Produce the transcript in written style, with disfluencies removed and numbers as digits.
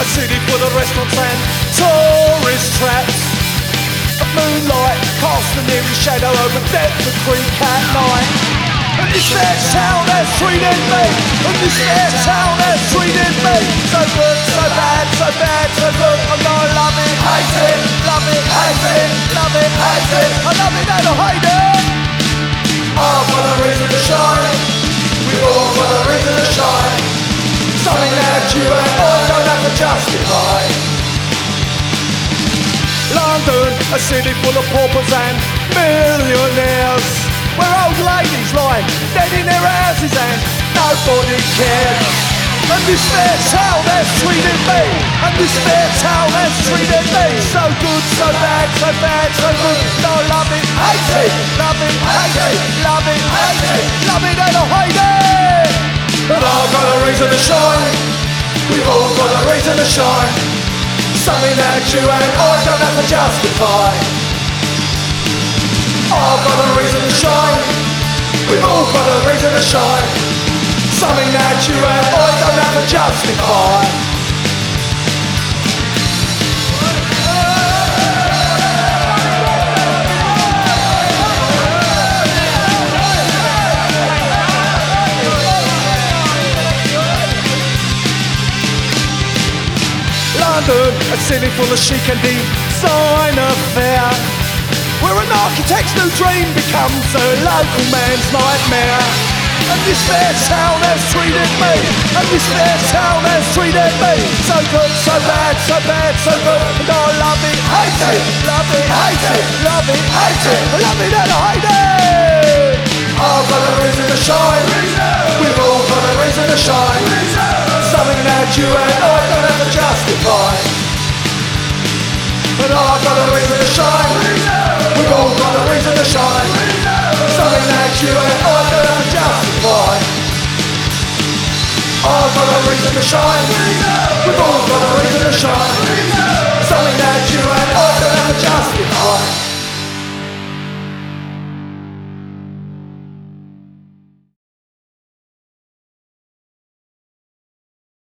city full of restaurants and tourist traps. At moonlight casts an eerie shadow over Deptford Creek at night. And this fair town has treated me, and this fair town has treated me so good, so bad, so bad, so good. I'm gonna love it, hate it, love it, hate it, love it, hate it. I love it and I hate it. I've got a reason to shine. We've all got a reason to shine. Something that you and I don't have to justify. London, a city full of paupers and millionaires, where old ladies lie dead in their houses and nobody cares. And this fair town has treated me, and this fair town has treated me so good, so bad, so bad, so good. No, love it, hate it, love it, hate it, love it, hate it, love it and I hate it. But I've got a reason to shine. We've all got a reason to shine. Something that you and I don't have to justify. I've got a reason to shine. We've all got a reason to shine. Something that you and I don't have to justify. London, a city full of chic and designer fare, where an architect's new dream becomes a local man's nightmare. And this fair town has treated me, and this fair town has treated me so good, so bad, so bad, so good. And I love it, hate it, love it, hate it, love it, hate it, love it and I hate it. I've got a reason to shine. We've all got a reason to shine. Something that you and I don't have to justify. But I've got a reason to shine. We've all got a reason to shine. Something that you and I don't have to justify. I've got a reason to shine. We've all got a reason to shine.